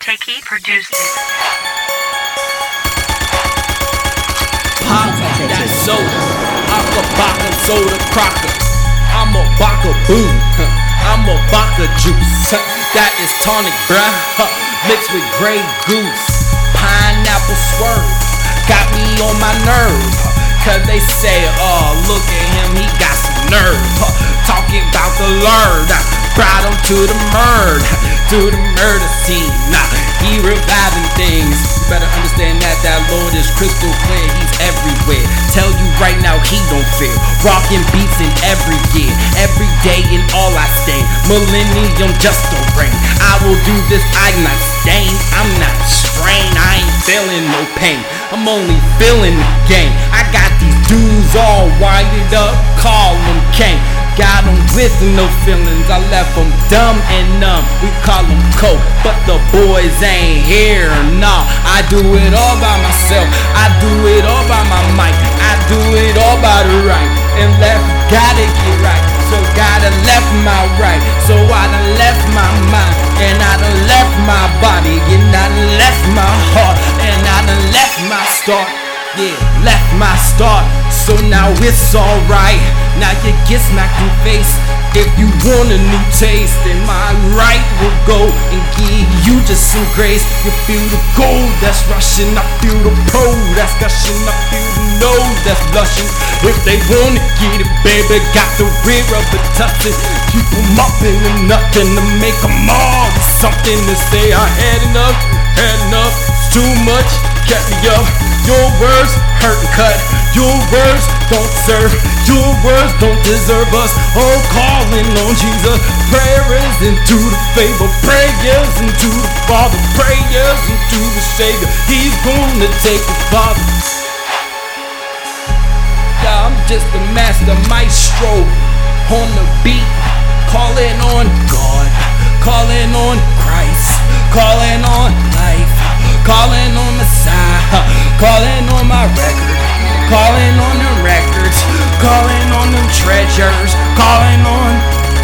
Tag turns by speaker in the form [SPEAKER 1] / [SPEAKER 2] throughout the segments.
[SPEAKER 1] Takey produced it.
[SPEAKER 2] Pop that soda, Aka soda crocker. I'm a baka boo, I'm a baka juice. That is tonic, bruh, mixed with Grey Goose. Pineapple swerve, got me on my nerve. Cause they say, oh, look at him, he got some nerve. Talking about the Lord, brought him to the murder scene. Nah, he reviving things. You better understand that Lord is crystal clear, he's everywhere. Tell you right now, he don't fear. Rockin' beats in every year, every day in all I stand. Millennium just a ring. I will do this, I'm not stained, I'm not strained. I ain't feeling no pain, I'm only feeling the game. I got these dudes all winded up, call them Kane. Got them with no feelings, I left them dumb and numb. We call them coke, but the boys ain't here, nah. I do it all by myself, I do it all by my mic. I do it all by the right, and left gotta get right. So gotta left my right, so I done left my mind, and I done left my body, and I done left my heart, and I done left my start. Yeah, left my start, so now it's alright. Now you get smacked in the face. If you want a new taste, then my right will go and give you just some grace. You feel the gold that's rushing, I feel the pole that's gushing, I feel the nose that's blushing. If they wanna get it, baby, got the rear of it touching. Keep them up and nothing to make them all something to say. I had enough, it's too much, kept me up. Your words hurt and cut, your words don't serve, your words don't deserve us. Oh, calling on Jesus, prayers into the favor, prayers into the Father, prayers into the Savior. He's gonna take the Father. Yeah, I'm just a master maestro on the beat, calling on God, calling on Christ, calling on life, calling on Messiah, calling on my record, calling on the records, calling on them treasures, calling on,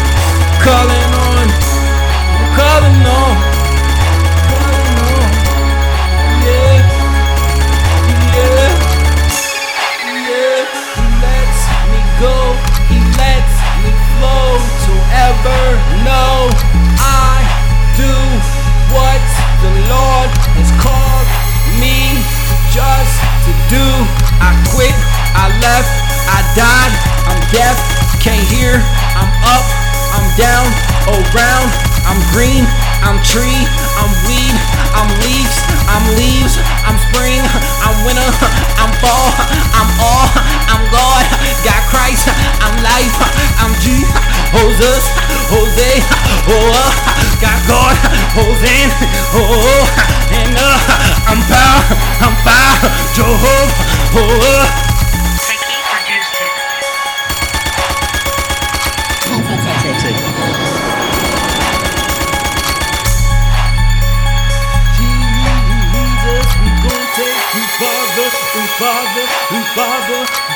[SPEAKER 2] yeah, yeah, yeah. He lets me go, he lets me flow to ever know I do what the Lord has called me just to do. I quit, I left, I died, I'm deaf, can't hear, I'm up, I'm down, around, I'm green, I'm tree, I'm weed, I'm leaves, I'm spring, I'm winter, I'm fall, I'm all, I'm God, got Christ, I'm life, I'm G, Jesus, Jose, oh, got God, Hosanna, oh, and I'm power, Jehovah, oh.
[SPEAKER 1] Takey produced it.
[SPEAKER 2] Jesus, we gon' take you farther, and farther, and farther.